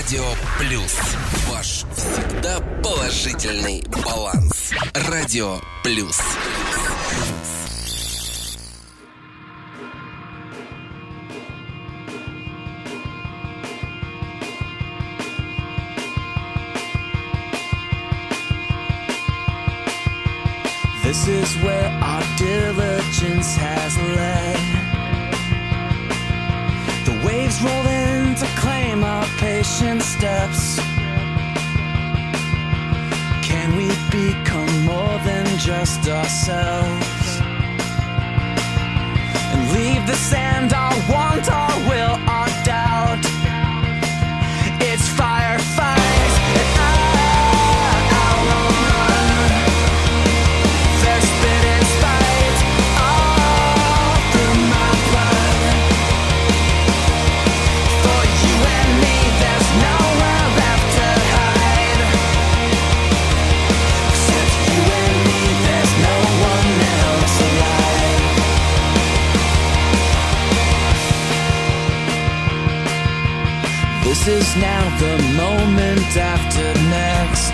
Радио Плюс. Ваш всегда положительный баланс. Радио Плюс. This is where our diligence has led. The waves roll in to claim our patient steps. Can we become more than just ourselves? And leave the sand, our want, our will, our doubt. It's firefight. This is now the moment after next.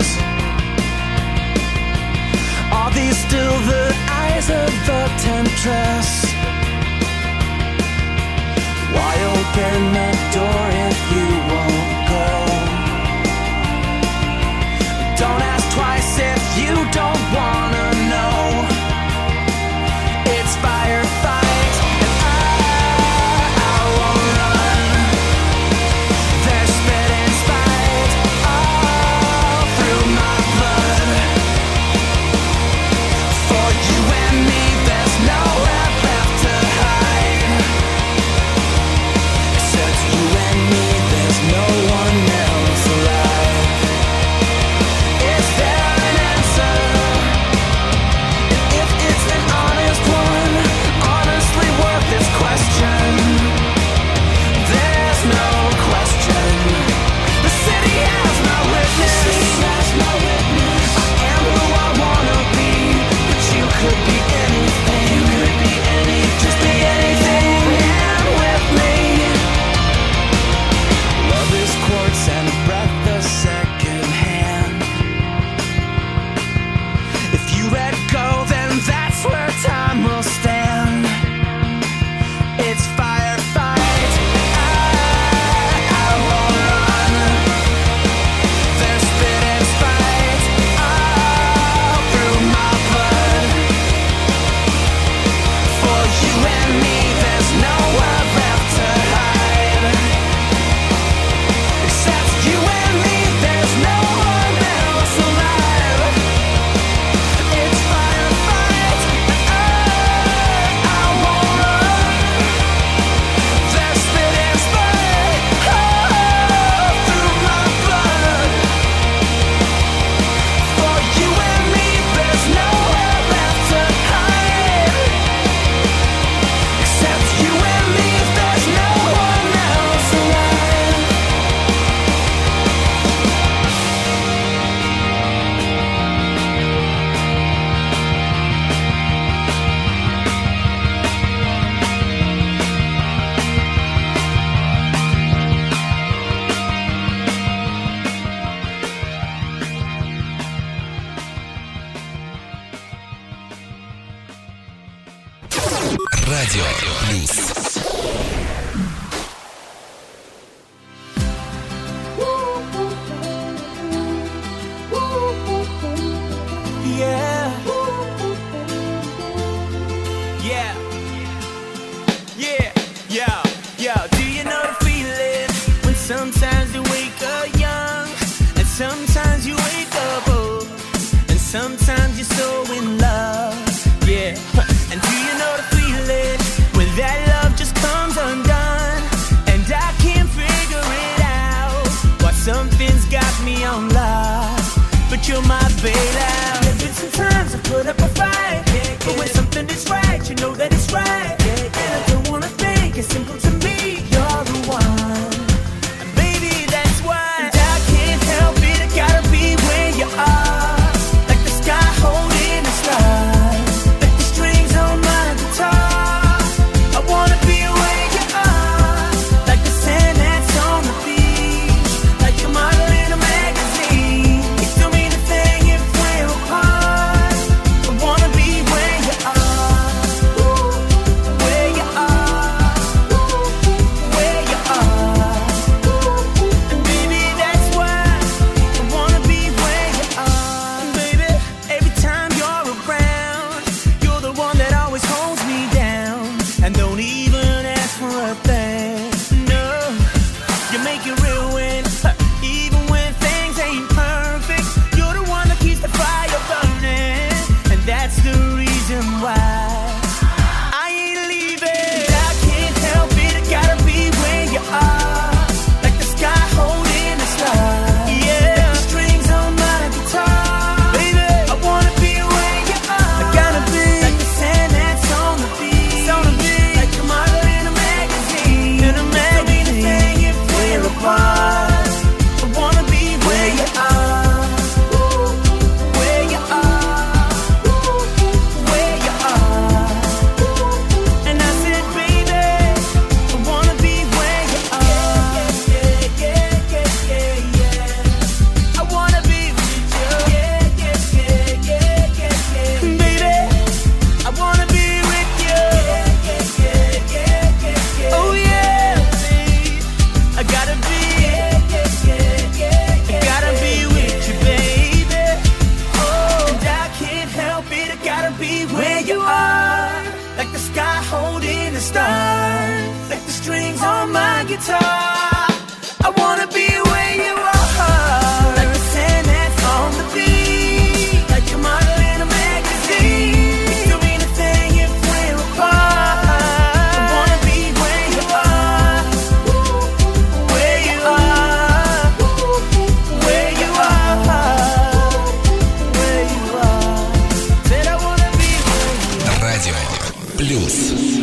Are these still the eyes of the temptress? Why open the door if you won't go? Don't ask twice if you don't wanna know. It's firefight. Радио Плюс. Sometimes you wake up young, and sometimes you wake up old, and sometimes you're so in love, yeah. And do you know the feeling when that love just comes undone, and I can't figure it out why something's got me on lock, but you're my bailout. There's been some times I put up a fight, but when something is right, you know that it's right, and I don't wanna think it's simple to me. You're the one. Gotta be where you are, like the sky holding the stars, like the strings on my guitar. I wanna be where you are, like the sand that's on the beach, like the guitar. I wanna be where you are, like the sand that's on the beach, like a model in a magazine. It's doing a thing if we're apart. I wanna be where you are, where you are, where you are, where you are. Said I wanna be where you are. Радио Плюс.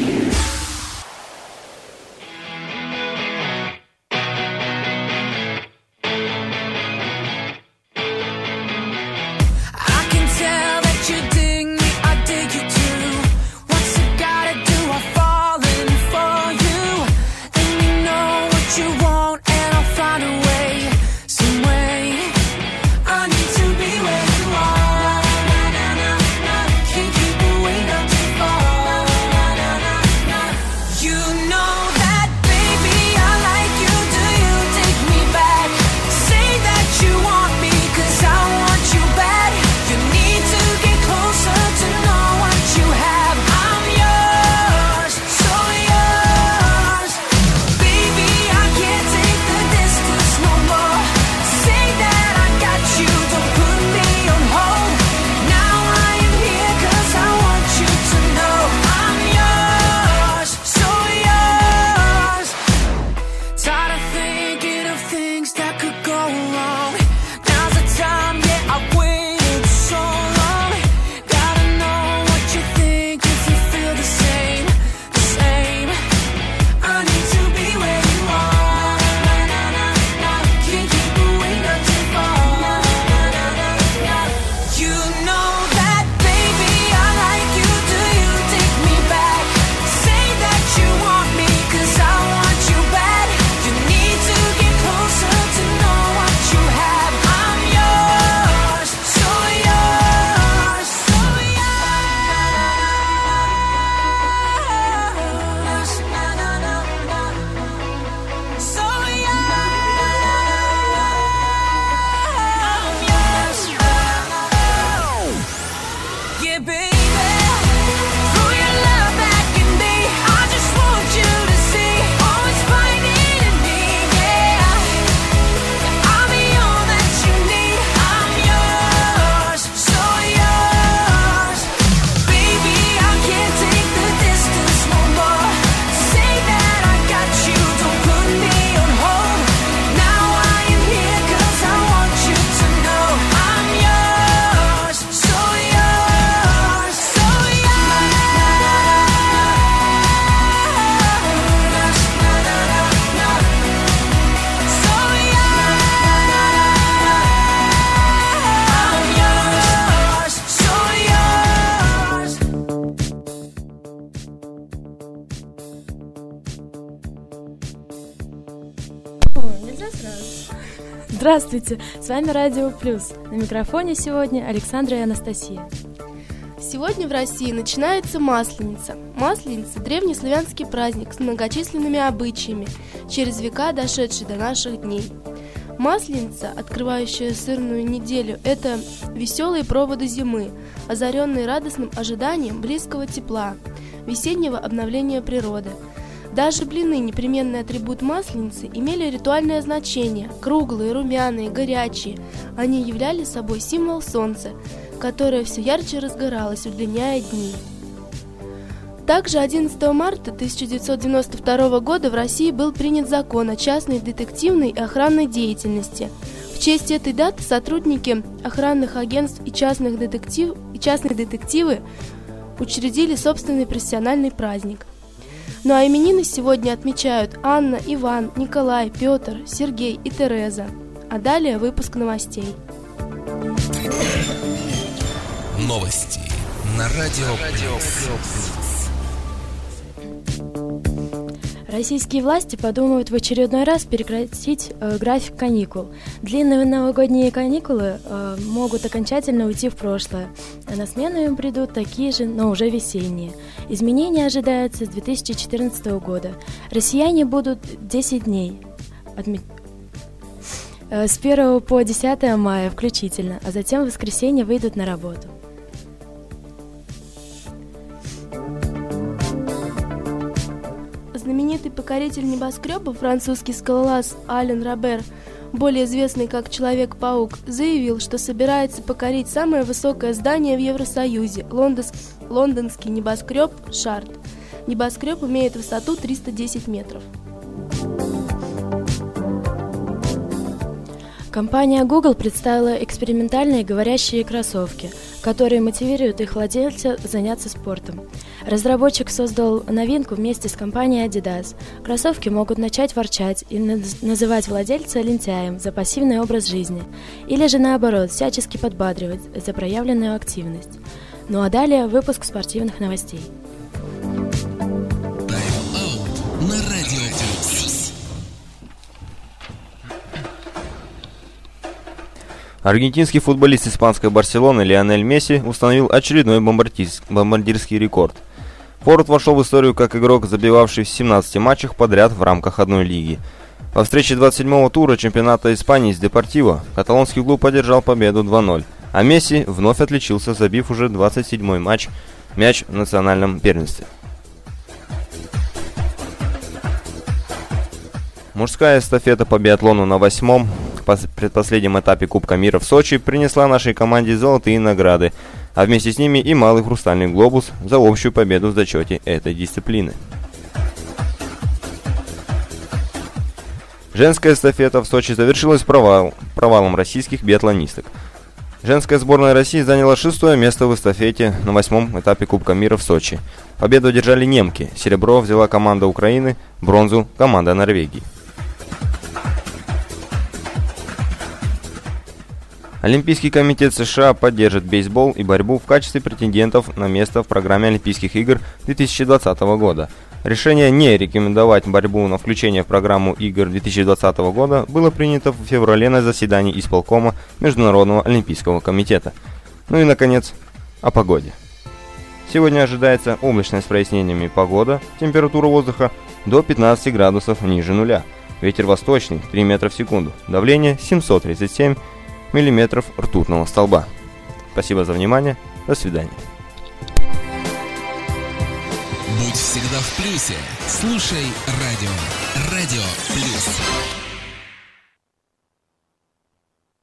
Здравствуйте, с вами Радио Плюс. На микрофоне сегодня Александра и Анастасия. Сегодня в России начинается Масленица. Масленица – древнеславянский праздник с многочисленными обычаями, через века дошедший до наших дней. Масленица, открывающая сырную неделю, это веселые проводы зимы, озаренные радостным ожиданием близкого тепла, весеннего обновления природы. Даже блины, непременный атрибут Масленицы, имели ритуальное значение. Круглые, румяные, горячие. Они являли собой символ солнца, которое все ярче разгоралось, удлиняя дни. Также 11 марта 1992 года в России был принят закон о частной детективной и охранной деятельности. В честь этой даты сотрудники охранных агентств и частные детективы учредили собственный профессиональный праздник. Ну а именины сегодня отмечают Анна, Иван, Николай, Петр, Сергей и Тереза. А далее выпуск новостей. Новости на Радио Плюс. Российские власти подумают в очередной раз прекратить график каникул. Длинные новогодние каникулы могут окончательно уйти в прошлое, а на смену им придут такие же, но уже весенние. Изменения ожидаются с 2014 года. Россияне будут 10 дней, с 1 по 10 мая включительно, а затем в воскресенье выйдут на работу. знаменитый покоритель небоскребов, французский скалолаз Ален Робер, более известный как Человек-паук, заявил, что собирается покорить самое высокое здание в Евросоюзе – лондонский небоскреб Шард. Небоскреб имеет высоту 310 метров. Компания Google представила экспериментальные говорящие кроссовки, которые мотивируют их владельца заняться спортом. Разработчик создал новинку вместе с компанией Adidas. Кроссовки могут начать ворчать и называть владельца лентяем за пассивный образ жизни, или же наоборот, всячески подбадривать за проявленную активность. Ну а далее выпуск спортивных новостей. Тайм-аут на Радио Плюс. Аргентинский футболист испанской Барселоны Лионель Месси установил очередной бомбардирский рекорд. Форвард вошел в историю как игрок, забивавший в 17 матчах подряд в рамках одной лиги. Во встрече 27-го тура чемпионата Испании с Депортиво каталонский клуб одержал победу 2-0, а Месси вновь отличился, забив уже 27-й мяч в национальном первенстве. Мужская эстафета по биатлону на 8-м предпоследнем этапе Кубка мира в Сочи принесла нашей команде золотые награды, а вместе с ними и малый хрустальный глобус за общую победу в зачете этой дисциплины. Женская эстафета в Сочи завершилась провалом российских биатлонисток. Женская сборная России заняла 6-е место в эстафете на 8-м этапе Кубка мира в Сочи. Победу одержали немки, серебро взяла команда Украины, бронзу – команда Норвегии. Олимпийский комитет США поддержит бейсбол и борьбу в качестве претендентов на место в программе Олимпийских игр 2020 года. Решение не рекомендовать борьбу на включение в программу игр 2020 года было принято в феврале на заседании исполкома Международного олимпийского комитета. Ну и, наконец, о погоде. Сегодня ожидается облачная с прояснениями погода, температура воздуха до 15 градусов ниже нуля, ветер восточный 3 метра в секунду, давление 737 миллиметров ртутного столба. Спасибо за внимание. До свидания. Будь всегда в плюсе. Слушай радио. Радио Плюс.